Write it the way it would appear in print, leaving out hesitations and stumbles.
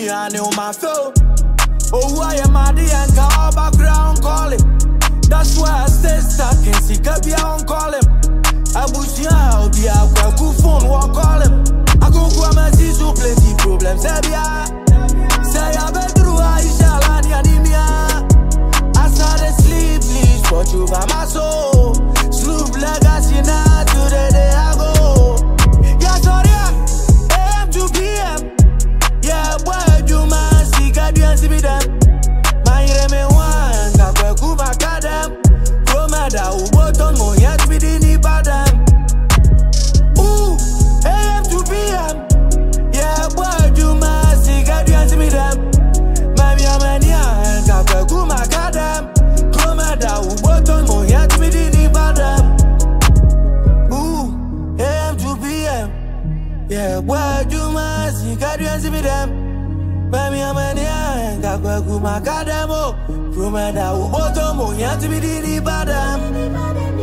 me and you my feel. Oh, I am a the anchor all background calling. That's why I stay stuck in Sikabia on calling. I push you out, be a good phone, walk call him. I go my sister plenty problems. Say I bet through I shall anemia. I started sleep, please, but you by my soul. Sloop legacy now to the day I go. Yeah, sorry, AM to PM. Yeah, boy, you man, see, God, you see me them. My reme one, Kaku Macadam. Romada, Uboton, Moyat, we didn't badam. Ooh, AM to PM. Yeah, boy, you man, see, God, you see me them. My Yamania, Kaku Macadam. Romada, Uboton, Moyat, we didn't badam. Ooh, AM to PM. Yeah, boy, you man, see, God, you see me them. Mami amania, Kaku Macadam. Romada, Uboton, Moyat, we didn't badam.